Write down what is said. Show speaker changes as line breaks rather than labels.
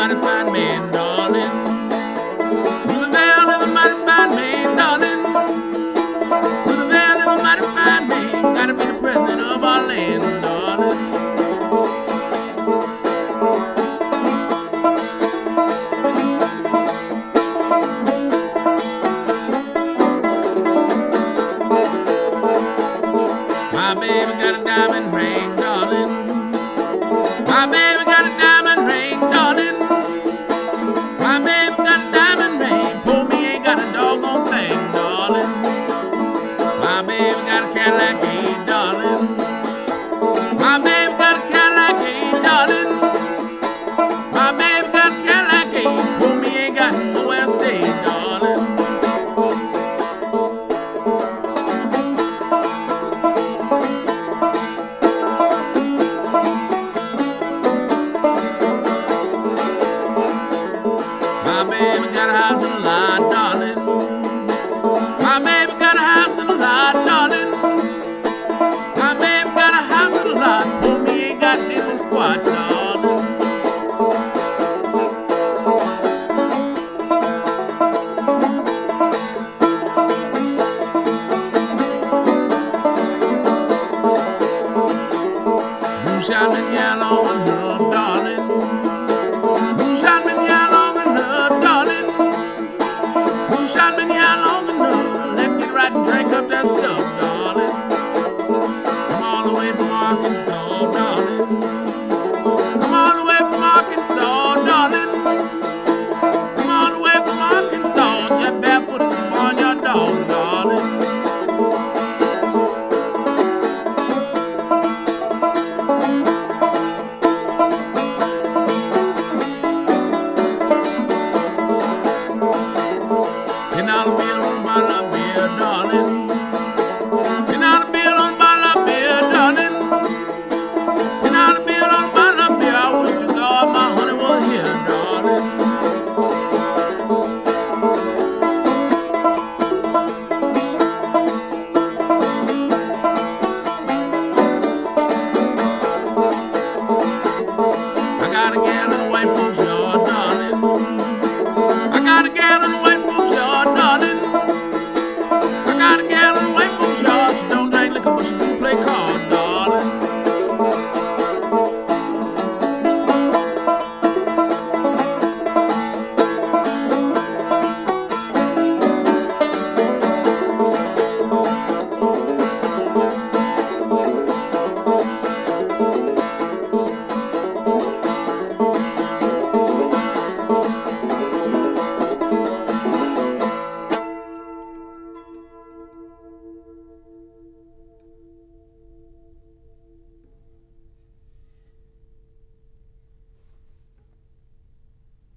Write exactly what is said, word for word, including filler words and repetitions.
mighty fine man, darling. Roosevelt is a mighty fine man, darling. Roosevelt is a mighty fine man. Gotta be the president of our land, darling. My baby got a diamond ring, darling. My baby got a diamond ring, darling. My baby got a diamond ring. Poor me ain't got a doggone thing, darling. My baby got a Cadillac, hey, darling. My baby got a Cadillac, hey, darling. My baby got a Cadillac, hey. Poor me ain't got nowhere to stay, darling. My baby got a house and a lot, darling. My baby got a house and a lot, darling. My baby got a house and a lot. Poor me ain't got diddly squat, darling. Moonshine been yeah long enough, darling. Moonshine been yeah long enough, darling. Moonshine been yeah long enough. Let's get right and drink up that stuff,